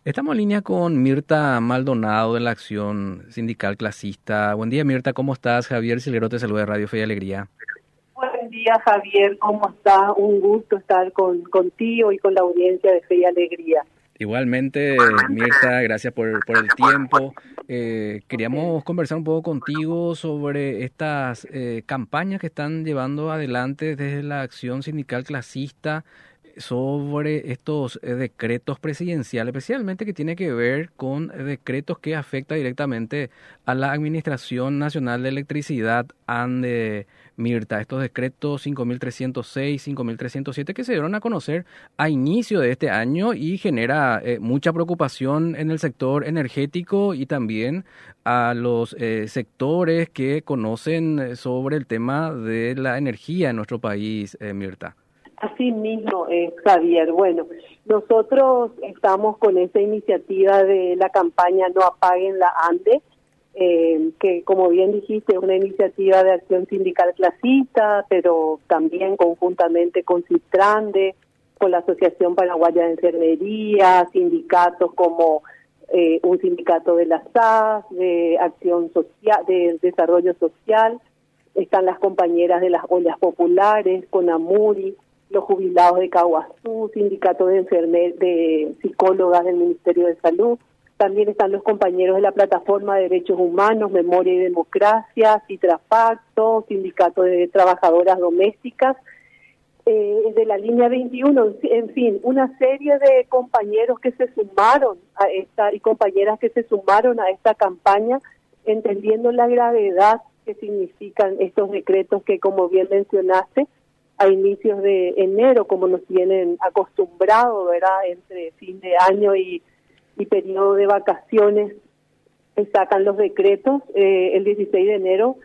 Estamos en línea con Mirta Maldonado de la Acción Sindical Clasista. Buen día, Mirta, ¿cómo estás? Javier Silguero te saluda de Radio Fe y Alegría. Buen día, Javier, ¿cómo estás? Un gusto estar contigo y con la audiencia de Fe y Alegría. Igualmente, Mirta, gracias por el tiempo. Queríamos conversar un poco contigo sobre estas campañas que están llevando adelante desde la Acción Sindical Clasista sobre estos decretos presidenciales, especialmente que tiene que ver con decretos que afectan directamente a la Administración Nacional de Electricidad, ANDE. Mirta, estos decretos 5.306, 5.307 que se dieron a conocer a inicio de este año y genera mucha preocupación en el sector energético y también a los sectores que conocen sobre el tema de la energía en nuestro país, Mirta. Así mismo, Javier. Bueno, nosotros estamos con esa iniciativa de la campaña No Apaguen la ANDE, que como bien dijiste es una iniciativa de acción sindical clasista, pero también conjuntamente con Citrande, con la Asociación Paraguaya de Enfermería, sindicatos como un sindicato de la SAS, de acción social, de desarrollo social, están las compañeras de las ollas populares, con Amuri, los jubilados de Caguazú, sindicato de psicólogas del Ministerio de Salud. También están los compañeros de la Plataforma de Derechos Humanos, Memoria y Democracia, Citrafacto, Sindicato de Trabajadoras Domésticas, de la Línea 21, en fin, una serie de compañeros que se sumaron a esta y compañeras que se sumaron a esta campaña, entendiendo la gravedad que significan estos decretos que, como bien mencionaste, a inicios de enero, como nos tienen acostumbrados, ¿verdad?, entre fin de año y periodo de vacaciones, sacan los decretos. El 16 de enero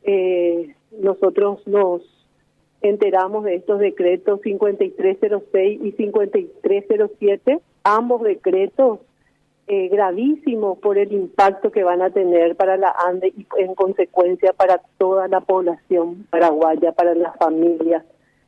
nosotros nos enteramos de estos decretos 5306 y 5307, ambos decretos gravísimos por el impacto que van a tener para la ANDE y en consecuencia para toda la población paraguaya, para las familias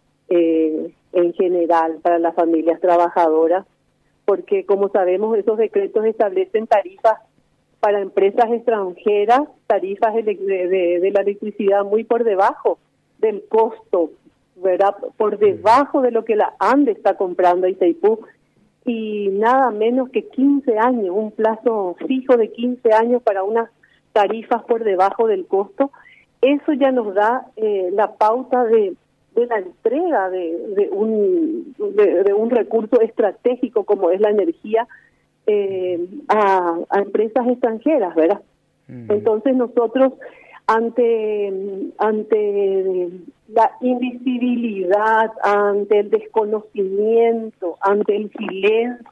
en general, para las familias trabajadoras, porque como sabemos esos decretos establecen tarifas para empresas extranjeras, tarifas de la electricidad muy por debajo del costo, ¿verdad?, por debajo de lo que la ANDE está comprando a Itaipú, y nada menos que 15 años, un plazo fijo de 15 años para unas tarifas por debajo del costo. Eso ya nos da la pauta de la entrega de un recurso estratégico como es la energía a empresas extranjeras, ¿verdad? Entonces nosotros ante la invisibilidad, ante el desconocimiento, ante el silencio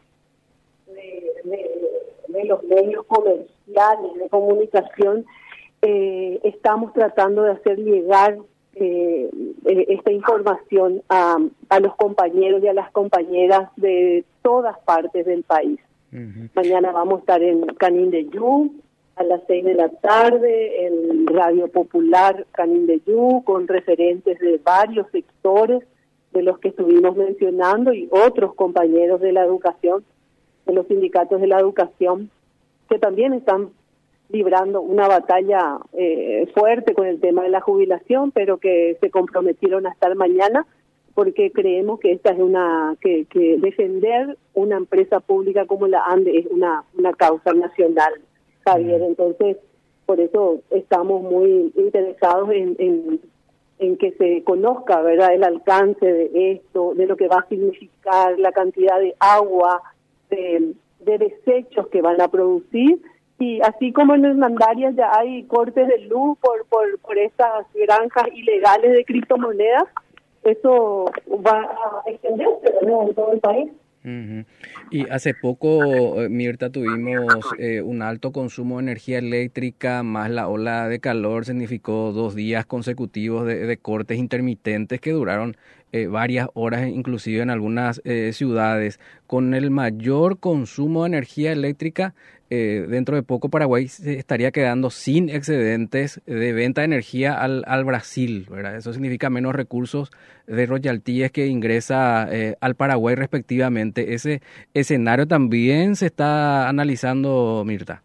de los medios comerciales de comunicación, estamos tratando de hacer llegar esta información a los compañeros y a las compañeras de todas partes del país. Mañana vamos a estar en Canindeyú a las 6 de la tarde, en Radio Popular Canindeyú, con referentes de varios sectores de los que estuvimos mencionando y otros compañeros de la educación, de los sindicatos de la educación, que también están librando una batalla fuerte con el tema de la jubilación, pero que se comprometieron a estar mañana, porque creemos que esta es que defender una empresa pública como la ANDE es una causa nacional, Javier. Entonces, por eso estamos muy interesados en que se conozca, ¿verdad?, el alcance de esto, de lo que va a significar, la cantidad de agua, de desechos que van a producir. Y así como en Hernandarias ya hay cortes de luz por estas granjas ilegales de criptomonedas, eso va a extenderse, ¿no?, en todo el país. Y hace poco, Mirta, tuvimos un alto consumo de energía eléctrica, más la ola de calor significó 2 días consecutivos de cortes intermitentes que duraron varias horas, inclusive en algunas ciudades, con el mayor consumo de energía eléctrica. Dentro de poco Paraguay se estaría quedando sin excedentes de venta de energía al Brasil, ¿verdad? Eso significa menos recursos de royalties que ingresa al Paraguay respectivamente. Ese escenario también se está analizando, Mirta.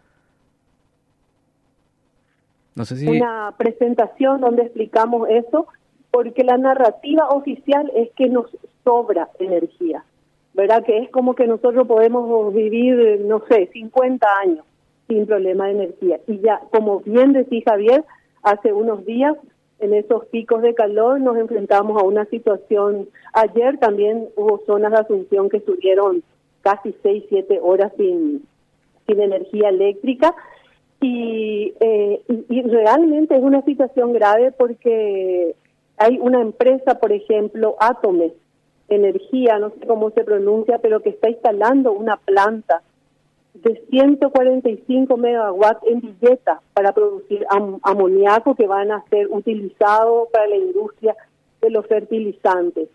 No sé si... Una presentación donde explicamos eso, porque la narrativa oficial es que nos sobra energía, ¿verdad? Que es como que nosotros podemos vivir, no sé, 50 años sin problema de energía. Y ya, como bien decía Javier, hace unos días, en esos picos de calor, nos enfrentamos a una situación. Ayer también hubo zonas de Asunción que estuvieron casi 6-7 horas sin energía eléctrica. Y realmente es una situación grave porque hay una empresa, por ejemplo, Atome Energía, no sé cómo se pronuncia, pero que está instalando una planta de 145 megawatts en Villeta para producir amoníaco que van a ser utilizados para la industria de los fertilizantes.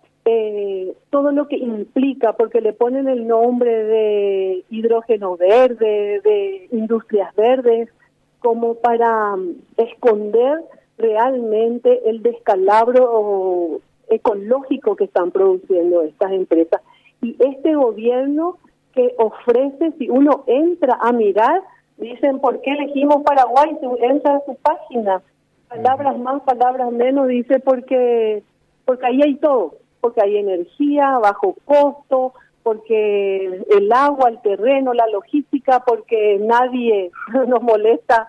Todo lo que implica, porque le ponen el nombre de hidrógeno verde, de industrias verdes, como para esconder realmente el descalabro ecológico que están produciendo estas empresas. Y este gobierno que ofrece, si uno entra a mirar, dicen, ¿por qué elegimos Paraguay? Si entra a su página, palabras más, palabras menos, dice, porque ahí hay todo, porque hay energía, bajo costo, porque el agua, el terreno, la logística, porque nadie nos molesta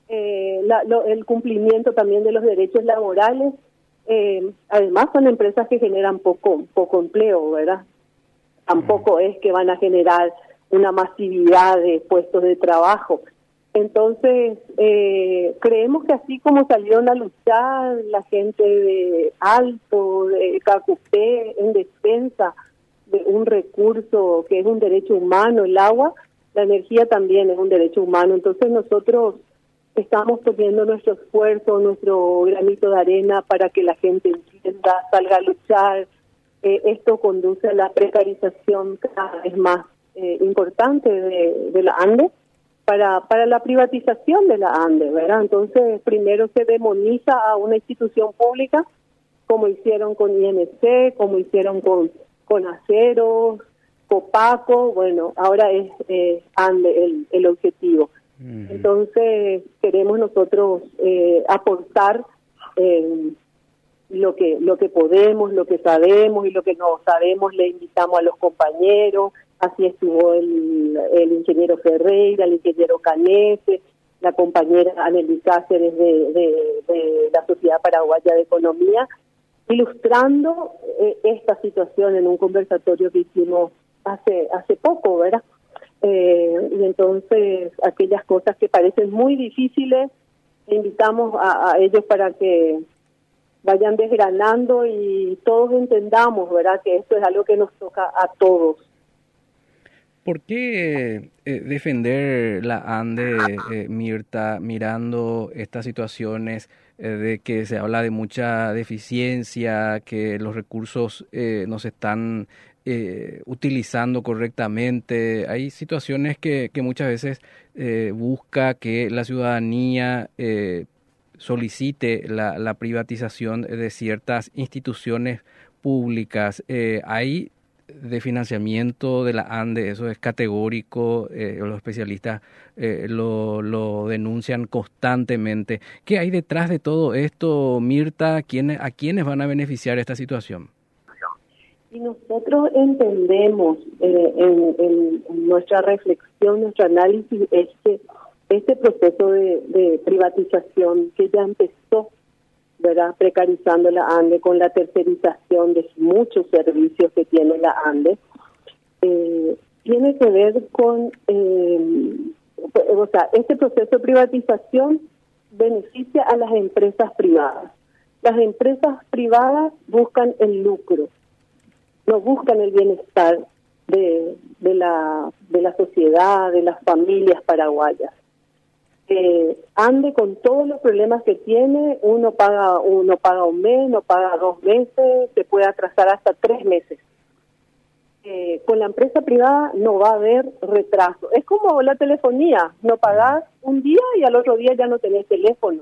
el cumplimiento también de los derechos laborales. Además son empresas que generan poco empleo, ¿verdad? Tampoco es que van a generar una masividad de puestos de trabajo. Entonces, creemos que así como salieron a luchar la gente de Alto, de Cacupé, en defensa de un recurso que es un derecho humano, el agua, la energía también es un derecho humano. Entonces nosotros estamos poniendo nuestro esfuerzo, nuestro granito de arena para que la gente entienda, salga a luchar. Esto conduce a la precarización cada vez más importante de la ANDE, para la privatización de la ANDE, ¿verdad? Entonces, primero se demoniza a una institución pública, como hicieron con INC, como hicieron con Aceros, Copaco, bueno, ahora es ANDE el objetivo. Entonces, queremos nosotros aportar lo que podemos, lo que sabemos y lo que no sabemos, le invitamos a los compañeros. Así estuvo el ingeniero Ferreira, el ingeniero Canese, la compañera Anely Cáceres de la Sociedad Paraguaya de Economía, ilustrando esta situación en un conversatorio que hicimos hace poco, ¿verdad? Y entonces aquellas cosas que parecen muy difíciles, invitamos a ellos para que vayan desgranando y todos entendamos, ¿verdad?, que esto es algo que nos toca a todos. ¿Por qué defender la ANDE, Mirta, mirando estas situaciones de que se habla de mucha deficiencia, que los recursos no se están utilizando correctamente? Hay situaciones que muchas veces busca que la ciudadanía solicite la privatización de ciertas instituciones públicas. Hay de financiamiento de la ANDE, eso es categórico, los especialistas lo denuncian constantemente. ¿Qué hay detrás de todo esto, Mirta? ¿A quiénes van a beneficiar esta situación? Y nosotros entendemos en nuestra reflexión, nuestro análisis, es que este proceso de privatización que ya empezó, ¿verdad?, precarizando la ANDE con la tercerización de muchos servicios que tiene la ANDE, tiene que ver con, este proceso de privatización beneficia a las empresas privadas. Las empresas privadas buscan el lucro, no buscan el bienestar de la sociedad, de las familias paraguayas. ande con todos los problemas que tiene, uno paga un mes, no paga 2 meses, se puede atrasar hasta 3 meses. Con la empresa privada no va a haber retraso. Es como la telefonía, no pagás un día y al otro día ya no tenés teléfono.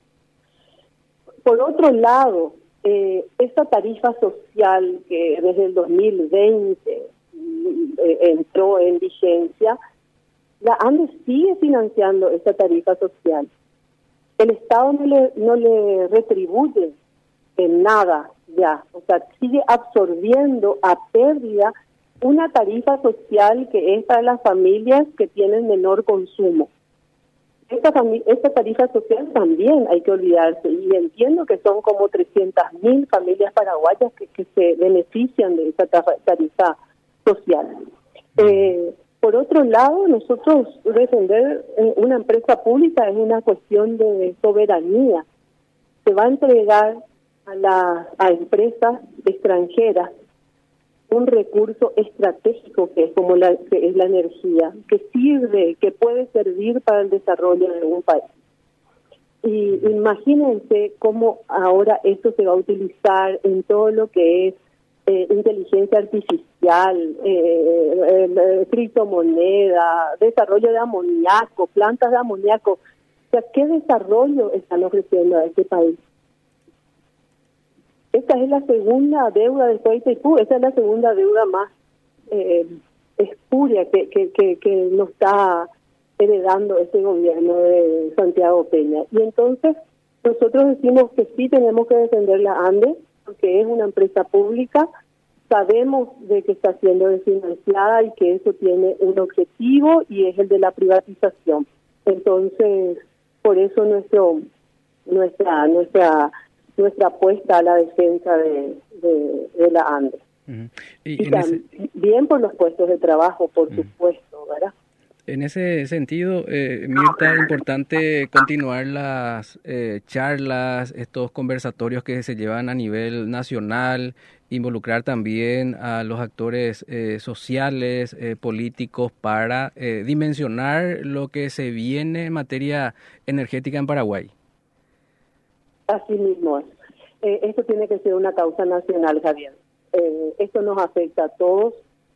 Por otro lado, esta tarifa social que desde el 2020 entró en vigencia, la ANDE sigue financiando esa tarifa social. El Estado no le retribuye en nada ya, o sea, sigue absorbiendo a pérdida una tarifa social que es para las familias que tienen menor consumo. Esta tarifa social también hay que olvidarse, y entiendo que son como 300.000 familias paraguayas que se benefician de esa tarifa social. Por otro lado, nosotros defender una empresa pública es una cuestión de soberanía. Se va a entregar a empresas extranjeras un recurso estratégico que es la energía, que puede servir para el desarrollo de un país. Y imagínense cómo ahora esto se va a utilizar en todo lo que es inteligencia artificial, criptomoneda, desarrollo de amoníaco, plantas de amoníaco. O sea, ¿qué desarrollo están ofreciendo a este país? Esta es la segunda deuda de Itaipú, esta es la segunda deuda más espuria que nos está heredando este gobierno de Santiago Peña. Y entonces nosotros decimos que sí tenemos que defender la ANDE, porque es una empresa pública, sabemos de que está siendo desfinanciada y que eso tiene un objetivo y es el de la privatización. Entonces, por eso nuestra apuesta a la defensa de la ANDE. Uh-huh. Y también por los puestos de trabajo, por supuesto, ¿verdad? En ese sentido, Mirta, es importante continuar las charlas, estos conversatorios que se llevan a nivel nacional, involucrar también a los actores sociales, políticos, para dimensionar lo que se viene en materia energética en Paraguay. Así mismo es. Esto tiene que ser una causa nacional, Javier. Esto nos afecta a todos.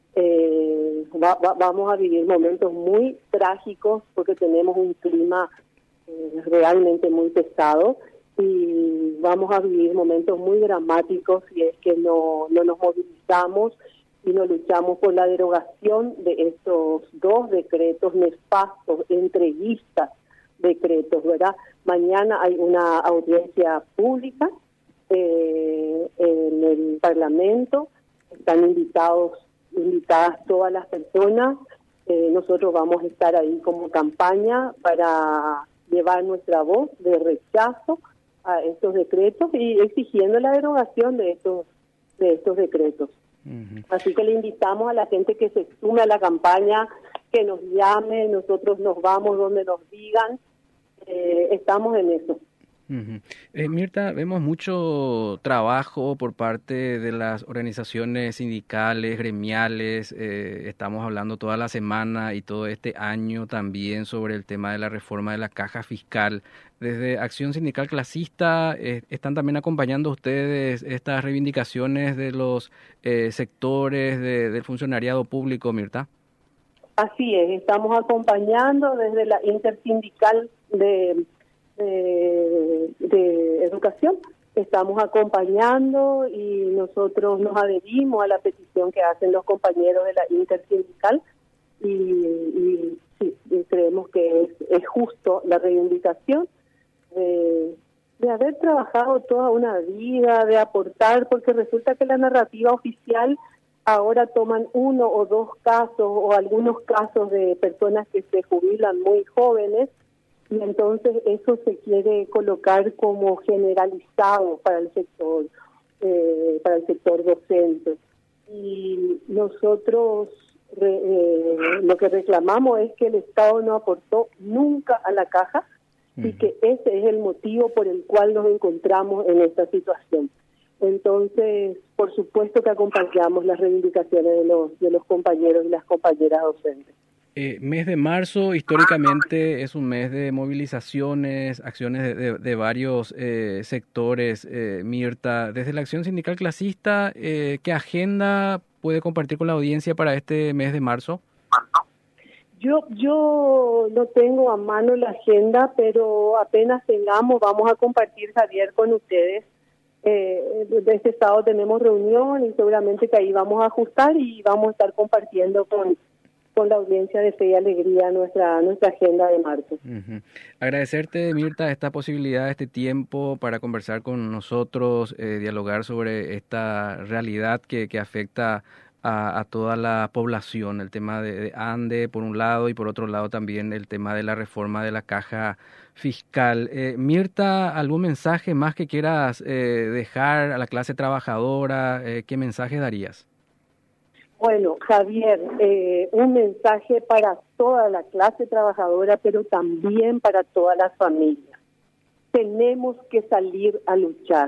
Vamos a vivir momentos muy trágicos porque tenemos un clima realmente muy pesado, y vamos a vivir momentos muy dramáticos si es que no nos movilizamos y no luchamos por la derogación de estos 2 decretos nefastos, entreguistas decretos, ¿verdad? Mañana hay una audiencia pública en el Parlamento, están invitadas todas las personas. Nosotros vamos a estar ahí como campaña para llevar nuestra voz de rechazo a estos decretos y exigiendo la derogación de estos decretos. Uh-huh. Así que le invitamos a la gente que se sume a la campaña, que nos llame, nosotros nos vamos donde nos digan, estamos en eso. Uh-huh. Mirta, vemos mucho trabajo por parte de las organizaciones sindicales, gremiales, estamos hablando toda la semana y todo este año también sobre el tema de la reforma de la caja fiscal. Desde Acción Sindical Clasista, ¿están también acompañando ustedes estas reivindicaciones de los sectores del funcionariado público, Mirta? Así es, estamos acompañando desde la intersindical de educación, estamos acompañando y nosotros nos adherimos a la petición que hacen los compañeros de la intersindical y sí, creemos que es justo la reivindicación de haber trabajado toda una vida, de aportar, porque resulta que la narrativa oficial ahora toman 1 o 2 casos o algunos casos de personas que se jubilan muy jóvenes, y entonces eso se quiere colocar como generalizado para el sector docente. Y nosotros lo que reclamamos es que el Estado no aportó nunca a la caja y que ese es el motivo por el cual nos encontramos en esta situación. Entonces, por supuesto que acompañamos las reivindicaciones de los compañeros y las compañeras docentes. Mes de marzo históricamente es un mes de movilizaciones, acciones de varios sectores. Mirta, desde la Acción Sindical Clasista, ¿qué agenda puede compartir con la audiencia para este mes de marzo? Yo no tengo a mano la agenda, pero apenas tengamos, vamos a compartir, Javier, con ustedes. De este estado tenemos reunión y seguramente que ahí vamos a ajustar y vamos a estar compartiendo con la audiencia de Fe y Alegría nuestra agenda de marzo. Agradecerte, Mirta, esta posibilidad, este tiempo para conversar con nosotros, dialogar sobre esta realidad que afecta a toda la población, el tema de ANDE por un lado y por otro lado también el tema de la reforma de la caja fiscal. Mirta, ¿algún mensaje más que quieras dejar a la clase trabajadora? ¿Qué mensaje darías? Bueno, Javier, un mensaje para toda la clase trabajadora, pero también para todas las familias. Tenemos que salir a luchar.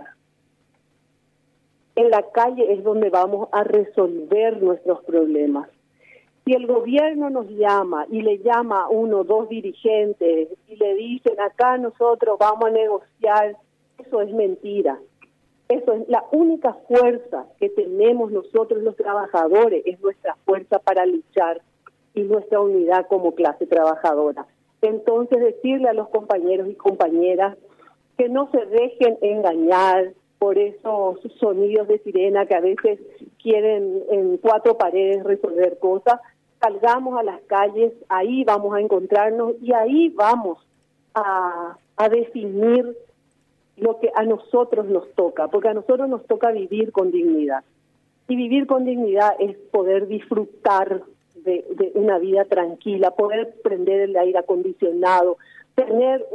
En la calle es donde vamos a resolver nuestros problemas. Si el gobierno nos llama y le llama a uno o dos dirigentes y le dicen acá nosotros vamos a negociar, eso es mentira. Eso es la única fuerza que tenemos nosotros los trabajadores, es nuestra fuerza para luchar y nuestra unidad como clase trabajadora. Entonces decirle a los compañeros y compañeras que no se dejen engañar por esos sonidos de sirena que a veces quieren en cuatro paredes resolver cosas. Salgamos a las calles, ahí vamos a encontrarnos y ahí vamos a definir lo que a nosotros nos toca, porque a nosotros nos toca vivir con dignidad. Y vivir con dignidad es poder disfrutar de una vida tranquila, poder prender el aire acondicionado, tener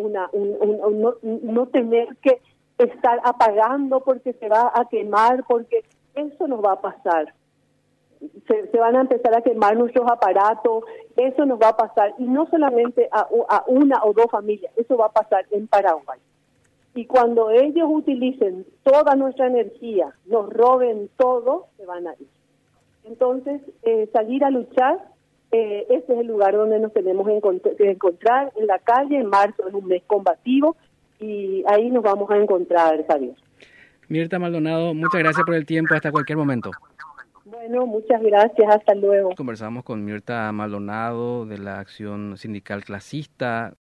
no tener que estar apagando porque se va a quemar, porque eso nos va a pasar. Se van a empezar a quemar nuestros aparatos, eso nos va a pasar, y no solamente a una o dos familias, eso va a pasar en Paraguay. Y cuando ellos utilicen toda nuestra energía, nos roben todo, se van a ir. Entonces, salir a luchar, ese es el lugar donde nos tenemos que encontrar, en la calle. En marzo es un mes combativo y ahí nos vamos a encontrar, Javier. Mirta Maldonado, muchas gracias por el tiempo, hasta cualquier momento. Bueno, muchas gracias, hasta luego. Conversamos con Mirta Maldonado de la Acción Sindical Clasista.